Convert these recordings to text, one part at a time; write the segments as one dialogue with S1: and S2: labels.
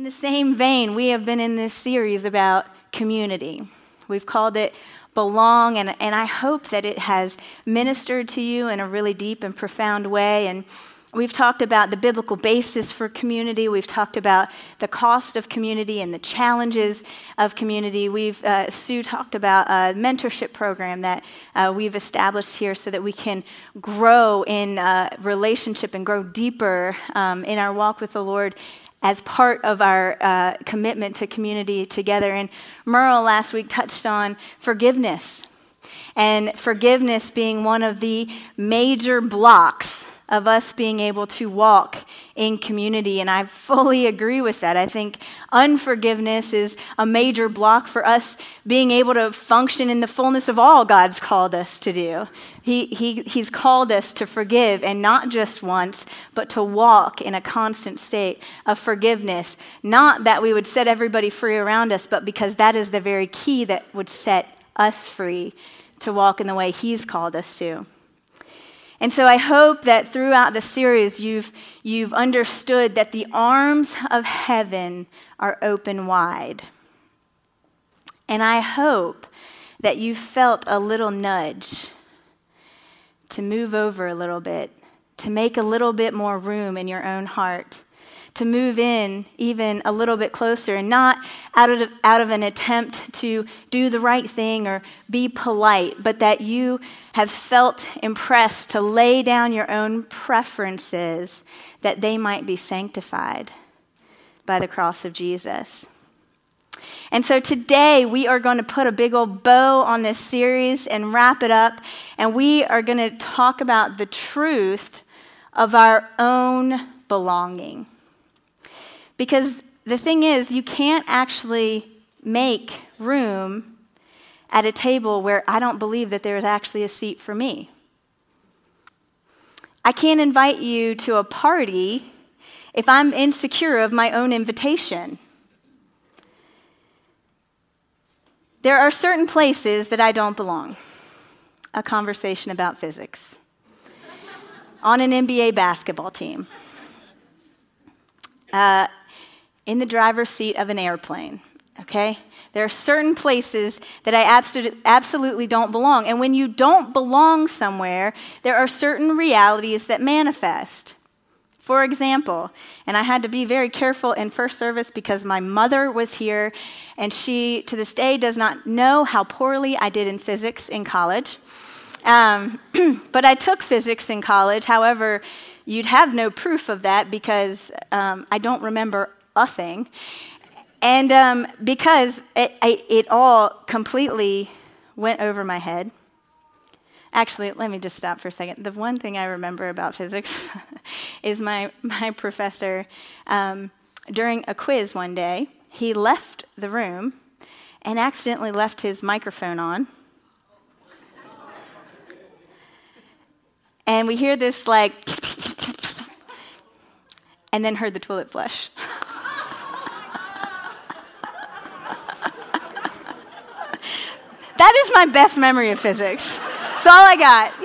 S1: the same vein, we have been in this series about community. We've called it Belong, and I hope that it has ministered to you in a really deep and profound way. And we've talked about the biblical basis for community. We've talked about the cost of community and the challenges of community. Sue talked about a mentorship program that we've established here so that we can grow in relationship and grow deeper in our walk with the Lord as part of our commitment to community together. And Merle last week touched on forgiveness, and forgiveness being one of the major blocks of us being able to walk in community. And I fully agree with that. I think unforgiveness is a major block for us being able to function in the fullness of all God's called us to do. He's called us to forgive, and not just once, but to walk in a constant state of forgiveness. Not that we would set everybody free around us, but because that is the very key that would set us free to walk in the way He's called us to. And so I hope that throughout the series you've understood that the arms of heaven are open wide. And I hope that you felt a little nudge to move over a little bit, to make a little bit more room in your own heart, to move in even a little bit closer, and not out of an attempt to do the right thing or be polite, but that you have felt impressed to lay down your own preferences that they might be sanctified by the cross of Jesus. And so today we are going to put a big old bow on this series and wrap it up, and we are going to talk about the truth of our own belonging. Because the thing is, you can't actually make room at a table where I don't believe that there is actually a seat for me. I can't invite you to a party if I'm insecure of my own invitation. There are certain places that I don't belong. A conversation about physics. On an NBA basketball team. In the driver's seat of an airplane, okay? There are certain places that I absolutely don't belong. And when you don't belong somewhere, there are certain realities that manifest. For example, and I had to be very careful in first service because my mother was here, and she, to this day, does not know how poorly I did in physics in college. But I took physics in college. However, you'd have no proof of that because I don't remember a thing. And because it all completely went over my head. Actually, let me just stop for a second. The one thing I remember about physics is my professor, during a quiz one day, he left the room and accidentally left his microphone on. And we hear this like, and then heard the toilet flush. That is my best memory of physics. That's all I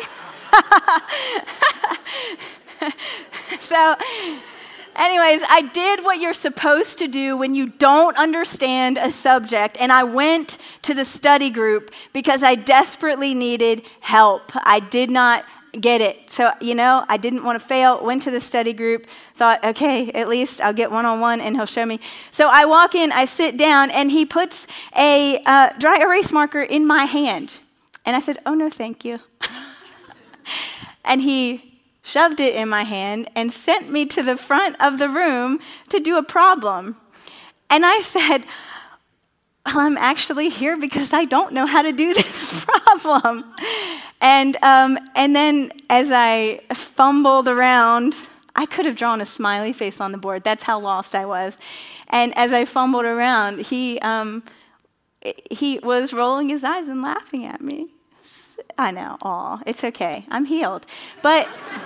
S1: got. So, anyways, I did what you're supposed to do when you don't understand a subject, and I went to the study group because I desperately needed help. I did not get it. So, I didn't want to fail, went to the study group, thought, okay, at least I'll get one-on-one and he'll show me. So I walk in, I sit down, and he puts a dry erase marker in my hand. And I said, oh, no, thank you. And he shoved it in my hand and sent me to the front of the room to do a problem. And I said, well, I'm actually here because I don't know how to do this problem. And then as I fumbled around, I could have drawn a smiley face on the board. That's how lost I was. And as I fumbled around, he was rolling his eyes and laughing at me. I know, it's okay. I'm healed. But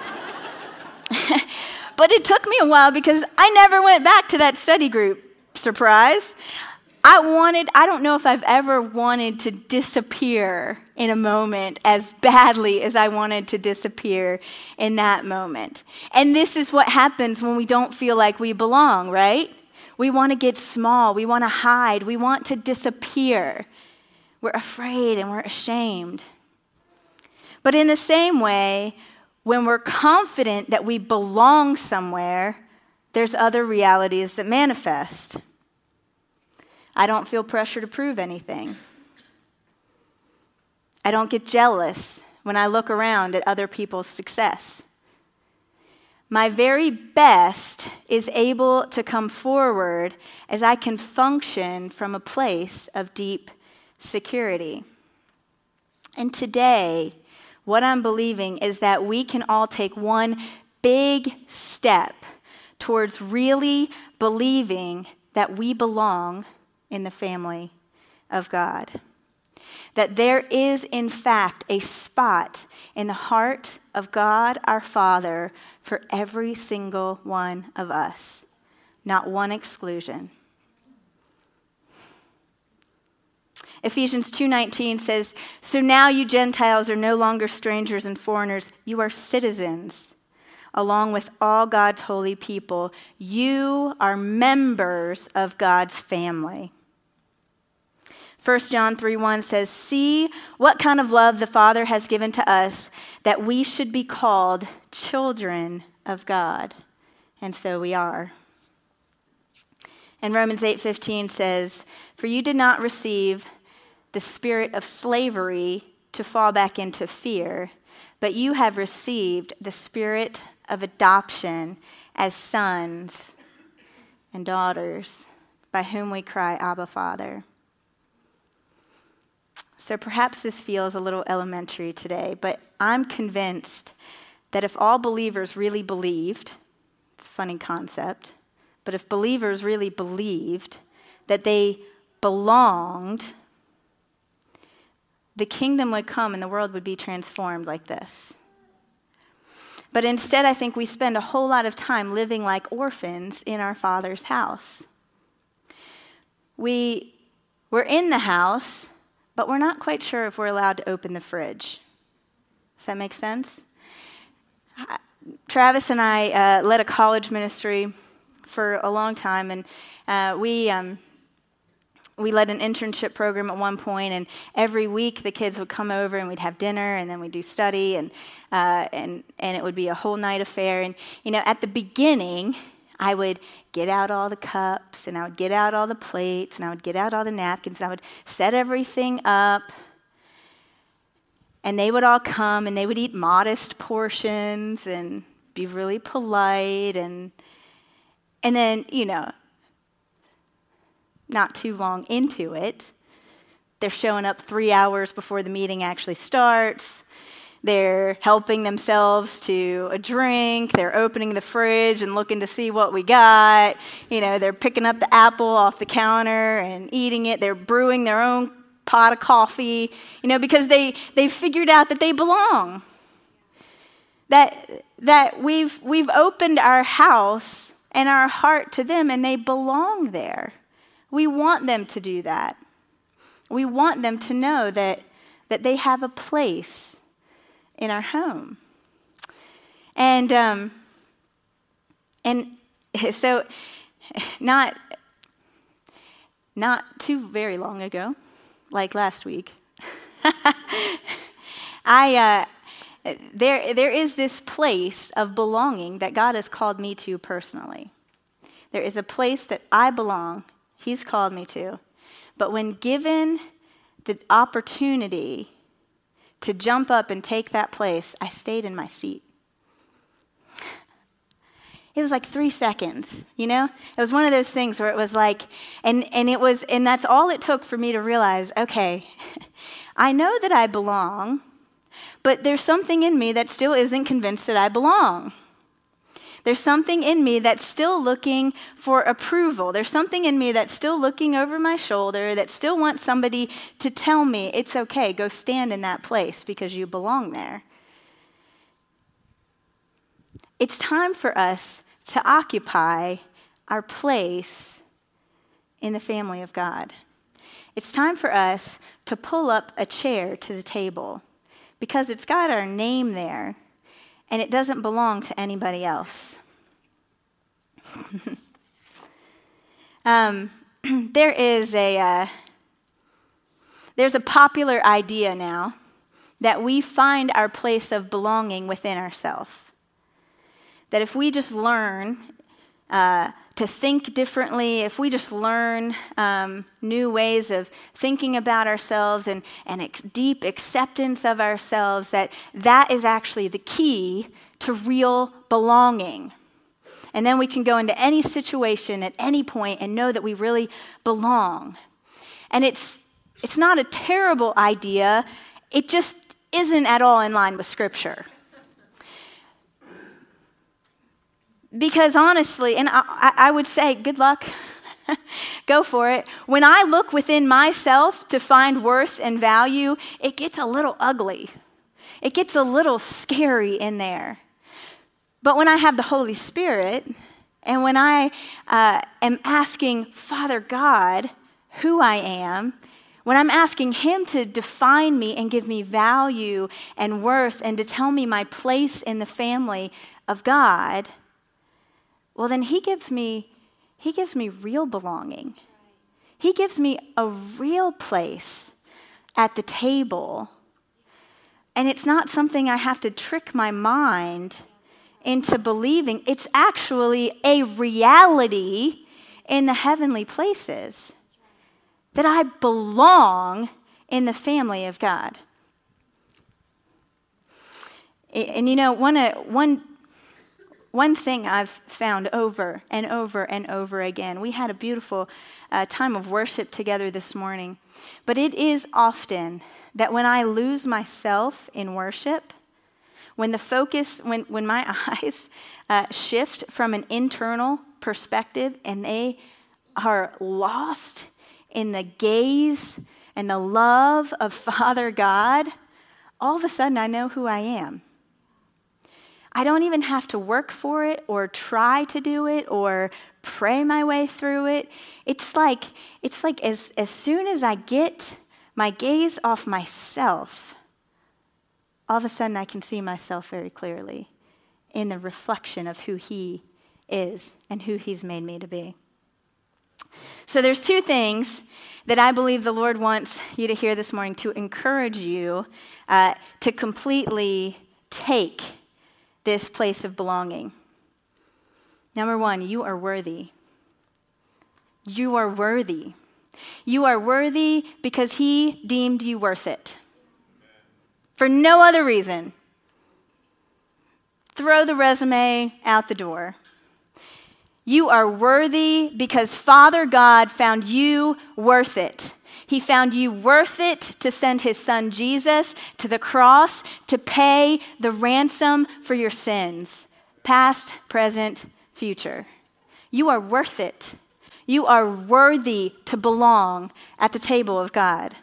S1: it took me a while because I never went back to that study group. Surprise. I don't know if I've ever wanted to disappear in a moment as badly as I wanted to disappear in that moment. And this is what happens when we don't feel like we belong, right? We want to get small. We want to hide. We want to disappear. We're afraid and we're ashamed. But in the same way, when we're confident that we belong somewhere, there's other realities that manifest. I don't feel pressure to prove anything. I don't get jealous when I look around at other people's success. My very best is able to come forward as I can function from a place of deep security. And today, what I'm believing is that we can all take one big step towards really believing that we belong in the family of God. That there is, in fact, a spot in the heart of God our Father for every single one of us. Not one exclusion. Ephesians 2:19 says, "So now you Gentiles are no longer strangers and foreigners. You are citizens, along with all God's holy people. You are members of God's family." 1 John 3:1 says, "See what kind of love the Father has given to us, that we should be called children of God." And so we are. And Romans 8:15 says, "For you did not receive the spirit of slavery to fall back into fear, but you have received the spirit of adoption as sons and daughters, by whom we cry, Abba, Father." So perhaps this feels a little elementary today, but I'm convinced that if all believers really believed, it's a funny concept, but if believers really believed that they belonged, the kingdom would come and the world would be transformed like this. But instead, I think we spend a whole lot of time living like orphans in our Father's house. We're in the house, but we're not quite sure if we're allowed to open the fridge. Does that make sense? Travis and I led a college ministry for a long time, and we led an internship program at one point, and every week the kids would come over and we'd have dinner, and then we'd do study, and it would be a whole night affair. And at the beginning, I would get out all the cups, and I would get out all the plates, and I would get out all the napkins, and I would set everything up. And they would all come, and they would eat modest portions and be really polite. And then, not too long into it, they're showing up 3 hours before the meeting actually starts. They're helping themselves to a drink. They're opening the fridge and looking to see what we got. They're picking up the apple off the counter and eating it. They're brewing their own pot of coffee, because they figured out that they belong. That we've opened our house and our heart to them, and they belong there. We want them to do that. We want them to know that they have a place in our home. And so not too very long ago, like last week, there is this place of belonging that God has called me to personally. There is a place that I belong, He's called me to. But when given the opportunity to jump up and take that place, I stayed in my seat. It was like 3 seconds, It was one of those things where it was like, and that's all it took for me to realize, okay, I know that I belong, but there's something in me that still isn't convinced that I belong. There's something in me that's still looking for approval. There's something in me that's still looking over my shoulder, that still wants somebody to tell me, it's okay, go stand in that place because you belong there. It's time for us to occupy our place in the family of God. It's time for us to pull up a chair to the table because it's got our name there and it doesn't belong to anybody else. There's a popular idea now that we find our place of belonging within ourselves. That if we just learn to think differently, if we just learn new ways of thinking about ourselves and deep acceptance of ourselves, that is actually the key to real belonging. And then we can go into any situation at any point and know that we really belong. And it's not a terrible idea. It just isn't at all in line with Scripture. Because honestly, and I would say, good luck. Go for it. When I look within myself to find worth and value, it gets a little ugly. It gets a little scary in there. But when I have the Holy Spirit, and when I am asking Father God who I am, when I'm asking Him to define me and give me value and worth and to tell me my place in the family of God, well, then He gives me real belonging. He gives me a real place at the table. And it's not something I have to trick my mind into believing. It's actually a reality in the heavenly places that I belong in the family of God. And you know, one thing I've found over and over and over again, we had a beautiful time of worship together this morning, but it is often that when I lose myself in worship, when the focus, when my eyes shift from an internal perspective and they are lost in the gaze and the love of Father God, all of a sudden I know who I am. I don't even have to work for it or try to do it or pray my way through it. It's like as soon as I get my gaze off myself, all of a sudden I can see myself very clearly in the reflection of who He is and who He's made me to be. So there's two things that I believe the Lord wants you to hear this morning to encourage you to completely take this place of belonging. Number one, you are worthy. You are worthy. You are worthy because He deemed you worth it. For no other reason. Throw the resume out the door. You are worthy because Father God found you worth it. He found you worth it to send His Son Jesus to the cross to pay the ransom for your sins, past, present, future. You are worth it. You are worthy to belong at the table of God.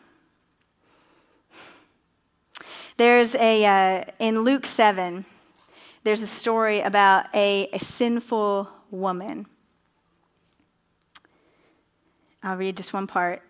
S1: There's in Luke 7, there's a story about a sinful woman. I'll read just one part.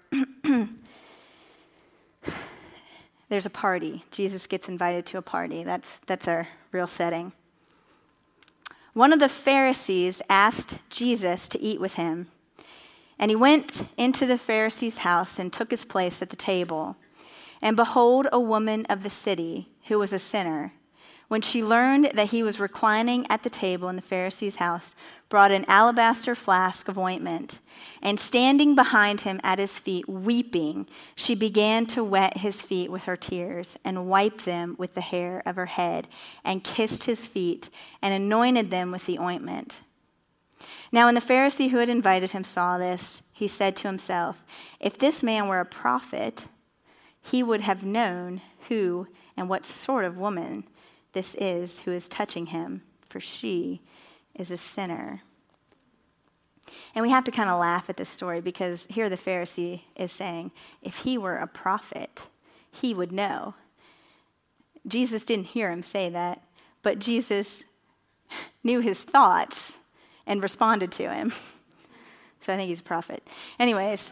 S1: There's a party. Jesus gets invited to a party. That's our real setting. One of the Pharisees asked Jesus to eat with him, and He went into the Pharisee's house and took His place at the table. And behold, a woman of the city who was a sinner, when she learned that He was reclining at the table in the Pharisee's house, brought an alabaster flask of ointment, and standing behind Him at His feet, weeping, she began to wet His feet with her tears, and wiped them with the hair of her head, and kissed His feet, and anointed them with the ointment. Now when the Pharisee who had invited him saw this, he said to himself, if this man were a prophet, he would have known who and what sort of woman this is who is touching him, for she is a sinner. And we have to kind of laugh at this story because here the Pharisee is saying, if he were a prophet, he would know. Jesus didn't hear him say that, but Jesus knew his thoughts and responded to him. So I think he's a prophet. Anyways,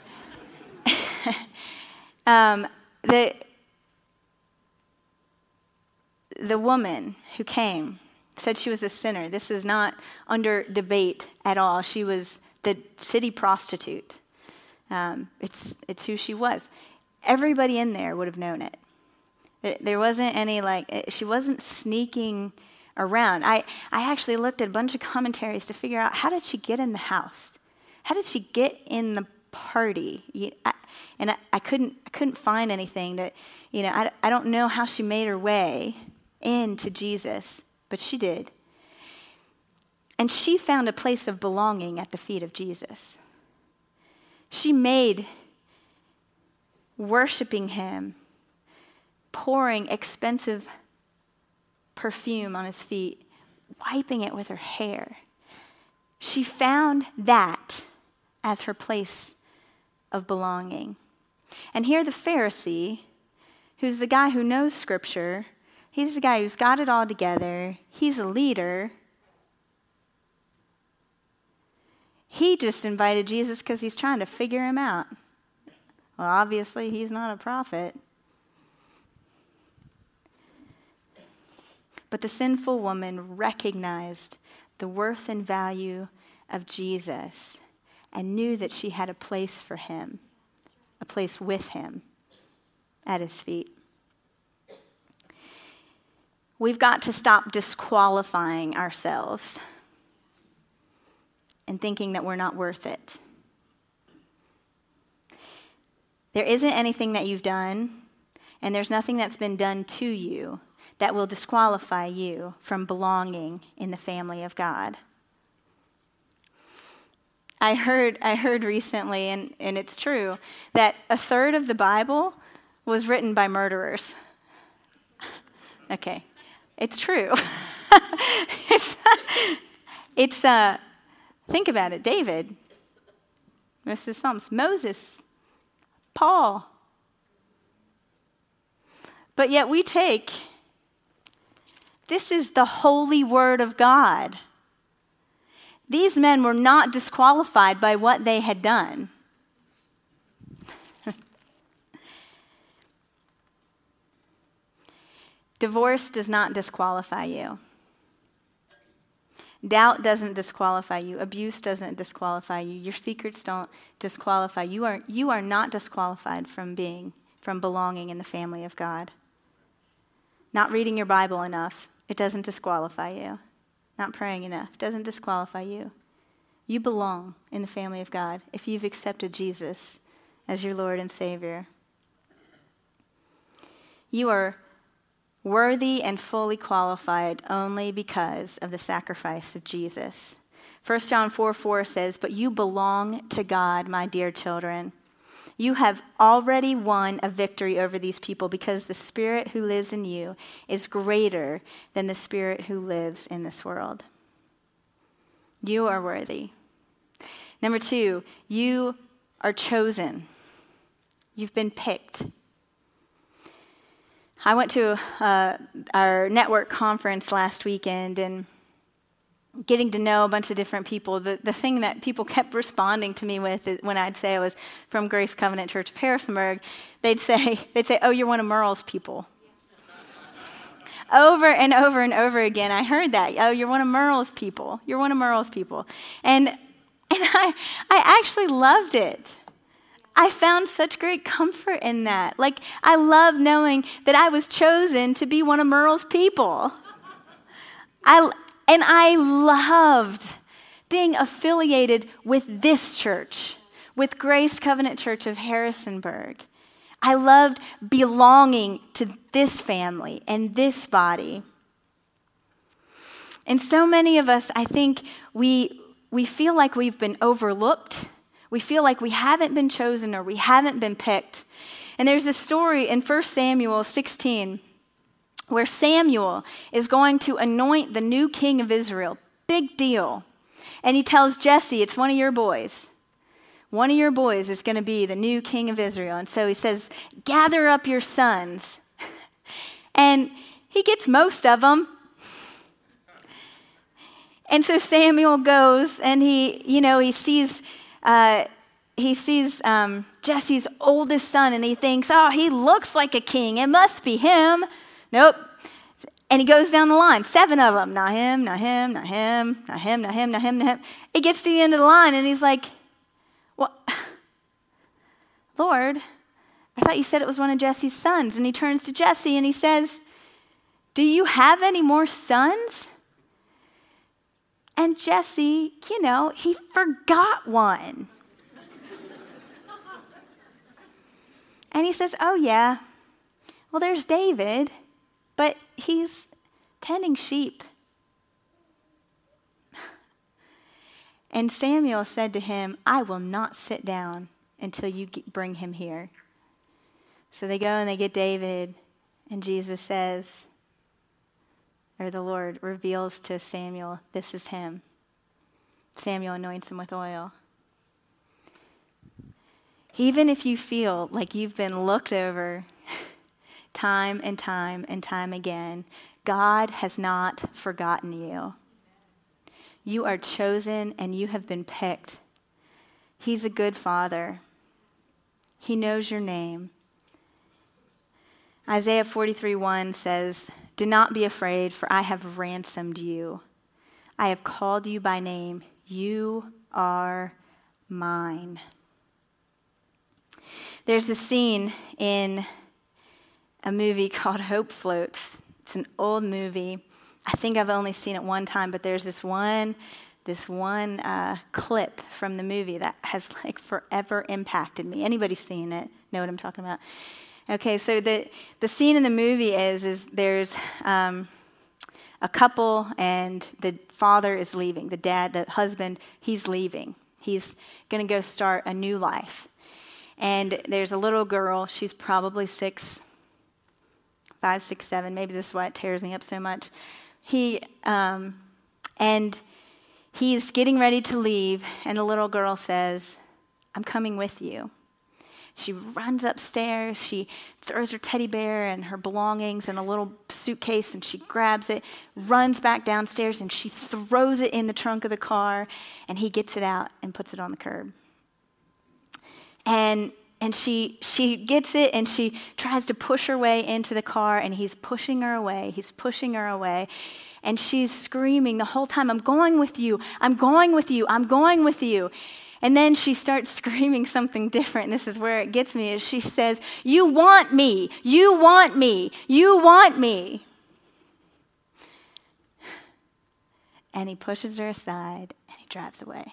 S1: the woman who came said she was a sinner. This is not under debate at all. She was the city prostitute. It's who she was. Everybody in there would have known it. There wasn't any she wasn't sneaking around. I actually looked at a bunch of commentaries to figure out, how did she get in the house? How did she get in the party? I couldn't find anything that, I don't know how she made her way into Jesus, but she did. And she found a place of belonging at the feet of Jesus. She made worshiping him, pouring expensive perfume on his feet, wiping it with her hair. She found that as her place of belonging. And here the Pharisee, who's the guy who knows Scripture, he's the guy who's got it all together, he's a leader. He just invited Jesus because he's trying to figure him out. Well, obviously, he's not a prophet. But the sinful woman recognized the worth and value of Jesus and knew that she had a place for him, a place with him at his feet. We've got to stop disqualifying ourselves and thinking that we're not worth it. There isn't anything that you've done, and there's nothing that's been done to you that will disqualify you from belonging in the family of God. I heard recently, and it's true, that a third of the Bible was written by murderers. Okay, it's true. Think about it. David, most of the Psalms, Moses, Paul. But yet this is the holy word of God. These men were not disqualified by what they had done. Divorce does not disqualify you. Doubt doesn't disqualify you. Abuse doesn't disqualify you. Your secrets don't disqualify you. You are not disqualified from belonging in the family of God. Not reading your Bible enough, it doesn't disqualify you. Not praying enough doesn't disqualify you. You belong in the family of God if you've accepted Jesus as your Lord and Savior. You are worthy and fully qualified only because of the sacrifice of Jesus. 1 John 4:4 says, "But you belong to God, my dear children. You have already won a victory over these people because the Spirit who lives in you is greater than the spirit who lives in this world." You are worthy. Number 2, you are chosen. You've been picked. I went to our network conference last weekend, and getting to know a bunch of different people, the thing that people kept responding to me with when I'd say I was from Grace Covenant Church of Harrisonburg, they'd say, "Oh, you're one of Merle's people." Over and over and over again, I heard that. "Oh, you're one of Merle's people. You're one of Merle's people." And I actually loved it. I found such great comfort in that. I love knowing that I was chosen to be one of Merle's people. I loved being affiliated with this church, with Grace Covenant Church of Harrisonburg. I loved belonging to this family and this body. And so many of us, I think, we feel like we've been overlooked. We feel like we haven't been chosen or we haven't been picked. And there's this story in 1 Samuel 16 where Samuel is going to anoint the new king of Israel. Big deal. And he tells Jesse, "It's one of your boys. One of your boys is going to be the new king of Israel." And so he says, "Gather up your sons." And he gets most of them. And so Samuel goes and he sees Jesse's oldest son, and he thinks, "Oh, he looks like a king. It must be him." Nope. And he goes down the line, 7 of them. Not him, not him, not him, not him, not him, not him, not him. He gets to the end of the line and he's like, well, Lord, I thought you said it was one of Jesse's sons. And he turns to Jesse and he says, do you have any more sons? And Jesse, he forgot one. And he says, oh yeah, well there's David, but he's tending sheep. And Samuel said to him, I will not sit down until you bring him here. So they go and they get David, and Jesus says, or the Lord reveals to Samuel, this is him. Samuel anoints him with oil. Even if you feel like you've been looked over time and time and time again, God has not forgotten you. You are chosen and you have been picked. He's a good father. He knows your name. Isaiah 43:1 says, do not be afraid, for I have ransomed you. I have called you by name. You are mine. There's a scene in a movie called Hope Floats. It's an old movie. I think I've only seen it one time, but there's this one clip from the movie that has forever impacted me. Anybody seen it? Know what I'm talking about? Okay, so the scene in the movie is there's a couple and the father is leaving. The dad, the husband, he's leaving. He's going to go start a new life. And there's a little girl. She's probably 5, 6, 7. Maybe this is why it tears me up so much. And he's getting ready to leave, and the little girl says, I'm coming with you. She runs upstairs. She throws her teddy bear and her belongings in a little suitcase, and she grabs it, runs back downstairs, and she throws it in the trunk of the car, and he gets it out and puts it on the curb. And she gets it, and she tries to push her way into the car, and he's pushing her away. He's pushing her away. And she's screaming the whole time, I'm going with you. I'm going with you. I'm going with you. And then she starts screaming something different. This is where it gets me. Is she says, you want me. You want me. You want me. And he pushes her aside, and he drives away.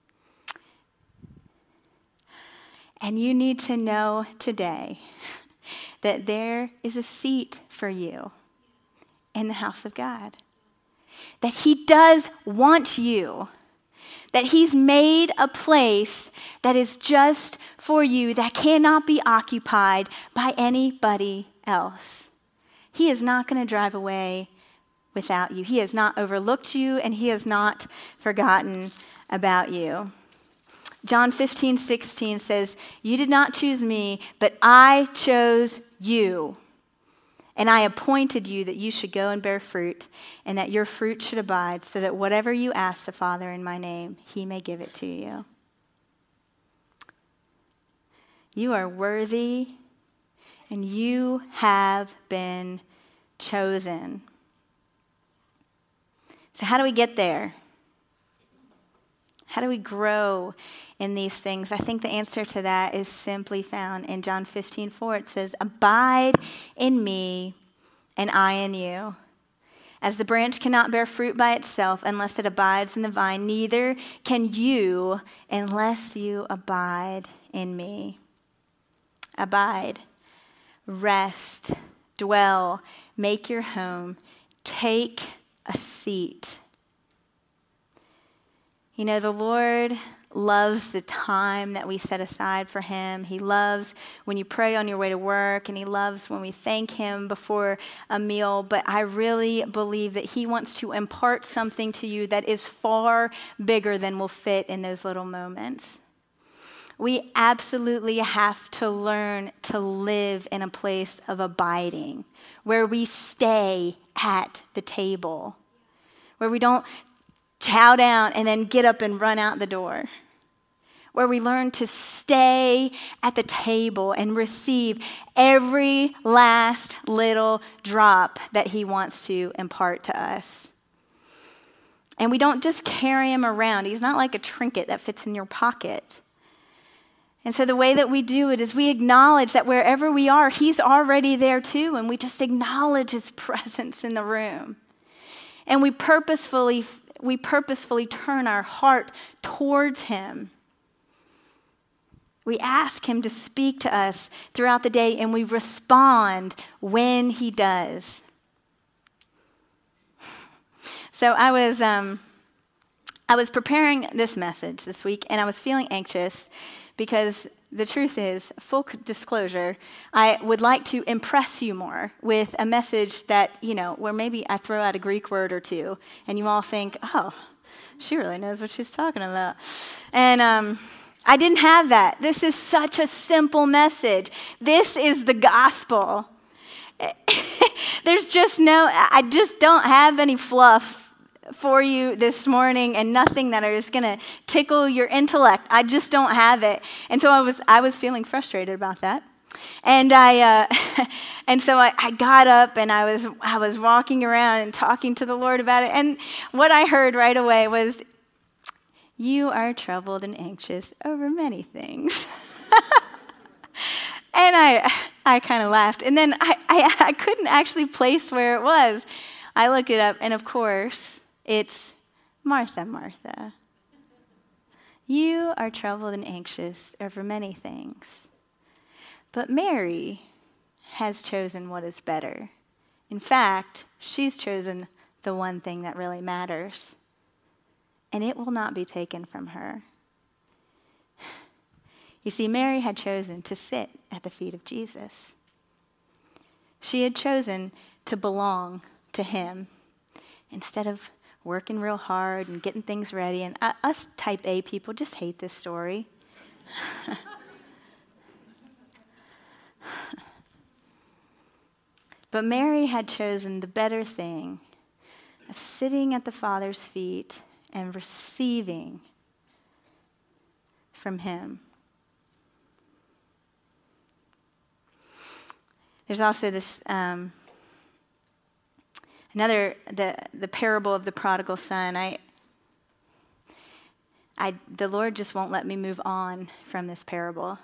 S1: And you need to know today that there is a seat for you in the house of God. That he does want you. That he's made a place that is just for you, that cannot be occupied by anybody else. He is not going to drive away without you. He has not overlooked you, and he has not forgotten about you. John 15:16 says, you did not choose me, but I chose you. And I appointed you that you should go and bear fruit, and that your fruit should abide, so that whatever you ask the Father in my name, he may give it to you. You are worthy, and you have been chosen. So how do we get there? How do we grow in these things? I think the answer to that is simply found in John 15:4. It says, abide in me and I in you. As the branch cannot bear fruit by itself unless it abides in the vine, neither can you unless you abide in me. Abide, rest, dwell, make your home, take a seat. You know, the Lord loves the time that we set aside for him. He loves when you pray on your way to work, and he loves when we thank him before a meal. But I really believe that he wants to impart something to you that is far bigger than will fit in those little moments. We absolutely have to learn to live in a place of abiding, where we stay at the table, where we don't chow down and then get up and run out the door, where we learn to stay at the table and receive every last little drop that he wants to impart to us. And we don't just carry him around. He's not like a trinket that fits in your pocket. And so the way that we do it is we acknowledge that wherever we are, he's already there too, and we just acknowledge his presence in the room. And we purposefully turn our heart towards him. We ask him to speak to us throughout the day, and we respond when he does. So I was preparing this message this week, and I was feeling anxious because the truth is, full disclosure, I would like to impress you more with a message that, where maybe I throw out a Greek word or two, and you all think, oh, she really knows what she's talking about. And I didn't have that. This is such a simple message. This is the gospel. I just don't have any fluff for you this morning, and nothing that is going to tickle your intellect. I just don't have it. And so I was feeling frustrated about that. And so I got up, and I was walking around and talking to the Lord about it. And what I heard right away was, "You are troubled and anxious over many things." And I kind of laughed. And then I couldn't actually place where it was. I looked it up, and of course, it's Martha, Martha. You are troubled and anxious over many things. But Mary has chosen what is better. In fact, she's chosen the one thing that really matters. And it will not be taken from her. You see, Mary had chosen to sit at the feet of Jesus. She had chosen to belong to him instead of working real hard and getting things ready. And us type A people just hate this story. But Mary had chosen the better thing of sitting at the Father's feet and receiving from him. There's also this the parable of the prodigal son. The Lord just won't let me move on from this parable.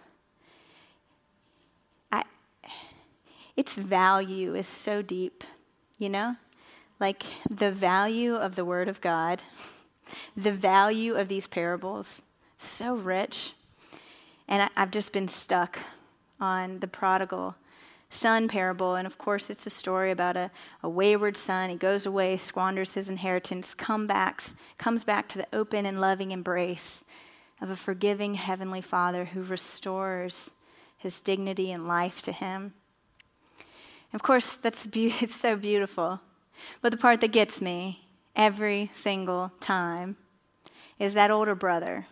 S1: Its value is so deep, like the value of the Word of God, the value of these parables, so rich. And I've just been stuck on the prodigal son parable. And of course, it's a story about a wayward son. He goes away, squanders his inheritance, comes back to the open and loving embrace of a forgiving heavenly Father who restores his dignity and life to him. And of course, it's so beautiful. But the part that gets me every single time is that older brother.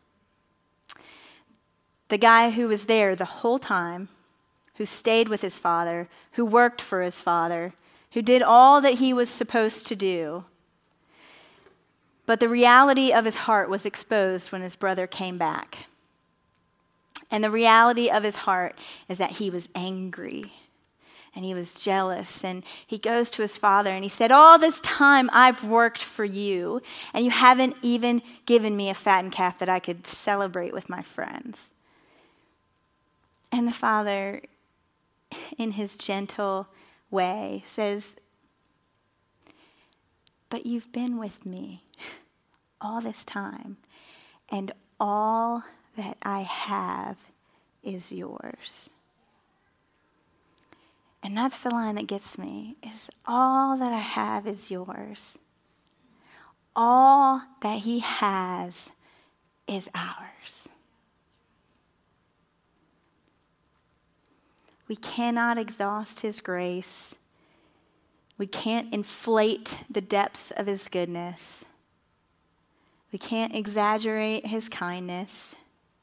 S1: The guy who was there the whole time, who stayed with his father, who worked for his father, who did all that he was supposed to do. But the reality of his heart was exposed when his brother came back. And the reality of his heart is that he was angry and he was jealous. And he goes to his father and he said, "All this time I've worked for you, and you haven't even given me a fattened calf that I could celebrate with my friends." And the father, in his gentle way, says, "But you've been with me all this time, and all that I have is yours." And that's the line that gets me, is all that I have is yours. All that he has is ours. We cannot exhaust his grace. We can't inflate the depths of his goodness. We can't exaggerate his kindness.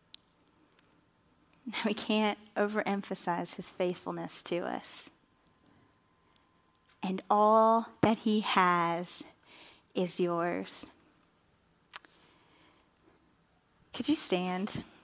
S1: We can't overemphasize his faithfulness to us. And all that he has is yours. Could you stand?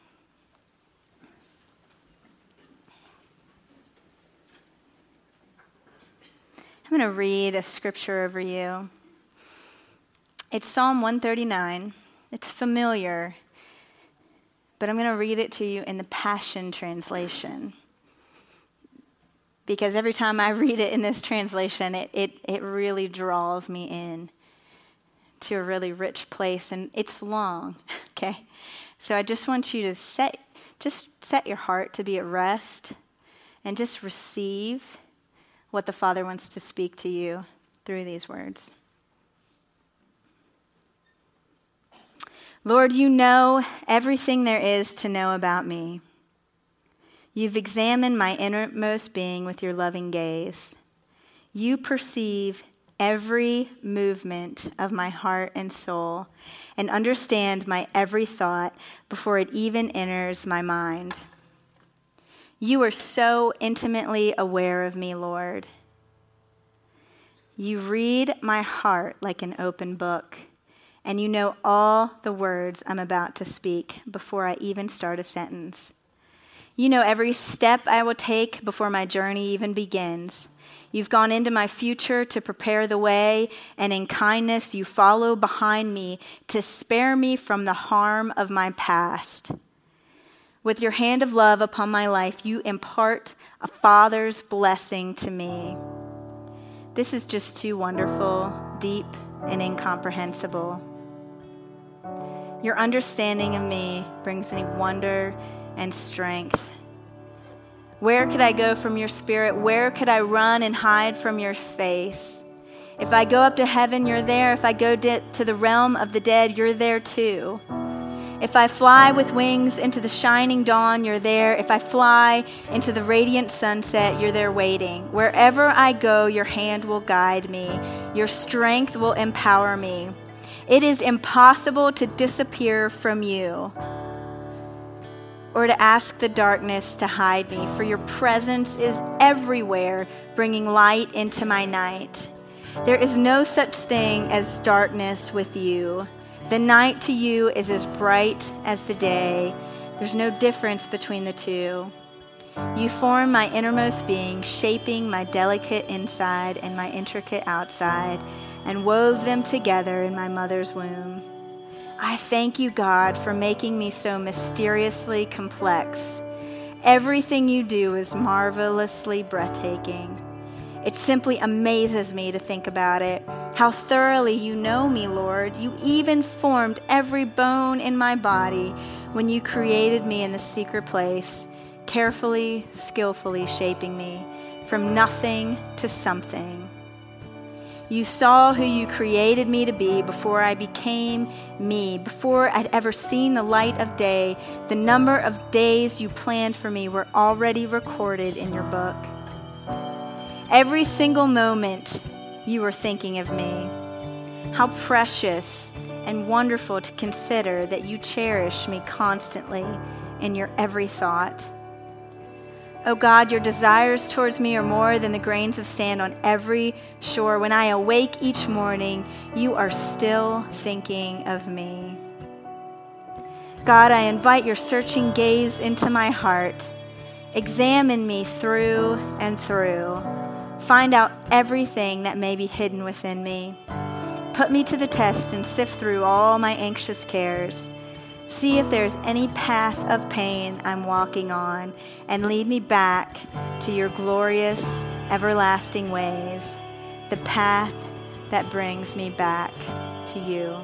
S1: I'm going to read a scripture over you. It's Psalm 139. It's familiar, but I'm going to read it to you in the Passion Translation. Because every time I read it in this translation, it really draws me in to a really rich place, and it's long, okay? So I just want you to set your heart to be at rest and just receive what the Father wants to speak to you through these words. Lord, you know everything there is to know about me. You've examined my innermost being with your loving gaze. You perceive every movement of my heart and soul and understand my every thought before it even enters my mind. You are so intimately aware of me, Lord. You read my heart like an open book, and you know all the words I'm about to speak before I even start a sentence. You know every step I will take before my journey even begins. You've gone into my future to prepare the way, and in kindness you follow behind me to spare me from the harm of my past. With your hand of love upon my life, you impart a Father's blessing to me. This is just too wonderful, deep, and incomprehensible. Your understanding of me brings me wonder and strength. Where could I go from your spirit? Where could I run and hide from your face? If I go up to heaven, you're there. If I go to the realm of the dead, you're there too. If I fly with wings into the shining dawn, you're there. If I fly into the radiant sunset, you're there waiting. Wherever I go, your hand will guide me. Your strength will empower me. It is impossible to disappear from you, or to ask the darkness to hide me, for your presence is everywhere, bringing light into my night. There is no such thing as darkness with you. The night to you is as bright as the day. There's no difference between the two. You form my innermost being, shaping my delicate inside and my intricate outside, and wove them together in my mother's womb. I thank you, God, for making me so mysteriously complex. Everything you do is marvelously breathtaking. It simply amazes me to think about it. How thoroughly you know me, Lord. You even formed every bone in my body when you created me in the secret place, carefully, skillfully shaping me from nothing to something. You saw who you created me to be before I became me, before I'd ever seen the light of day. The number of days you planned for me were already recorded in your book. Every single moment you were thinking of me. How precious and wonderful to consider that you cherish me constantly in your every thought. Oh God, your desires towards me are more than the grains of sand on every shore. When I awake each morning, you are still thinking of me. God, I invite your searching gaze into my heart. Examine me through and through. Find out everything that may be hidden within me. Put me to the test and sift through all my anxious cares. See if there's any path of pain I'm walking on, and lead me back to your glorious, everlasting ways, the path that brings me back to you.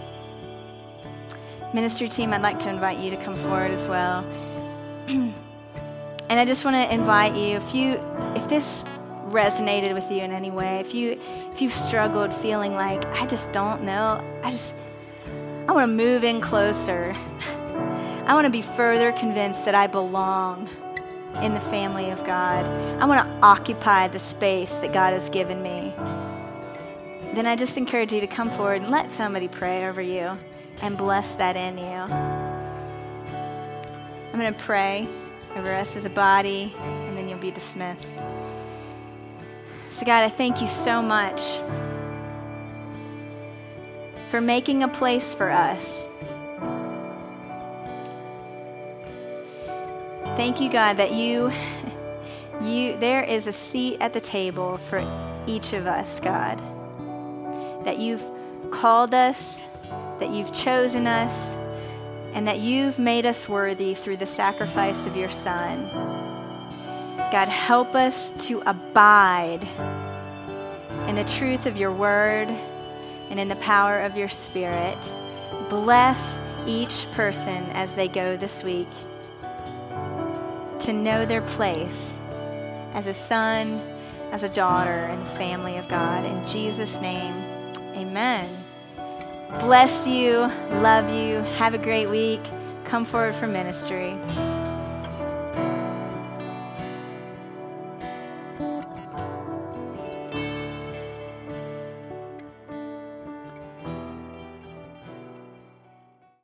S1: Ministry team, I'd like to invite you to come forward as well. And I just want to invite you, if this resonated with you in any way, if you've struggled feeling like, I just don't know, I want to move in closer. I want to be further convinced that I belong in the family of God. I want to occupy the space that God has given me. Then I just encourage you to come forward and let somebody pray over you and bless that in you. I'm going to pray over us as a body, and then you'll be dismissed. So God, I thank you so much for making a place for us. Thank you, God, that there is a seat at the table for each of us, God, that you've called us, that you've chosen us, and that you've made us worthy through the sacrifice of your Son. God, help us to abide in the truth of your word and in the power of your Spirit. Bless each person as they go this week to know their place as a son, as a daughter in the family of God. In Jesus' name, amen. Bless you, love you, have a great week. Come forward for ministry.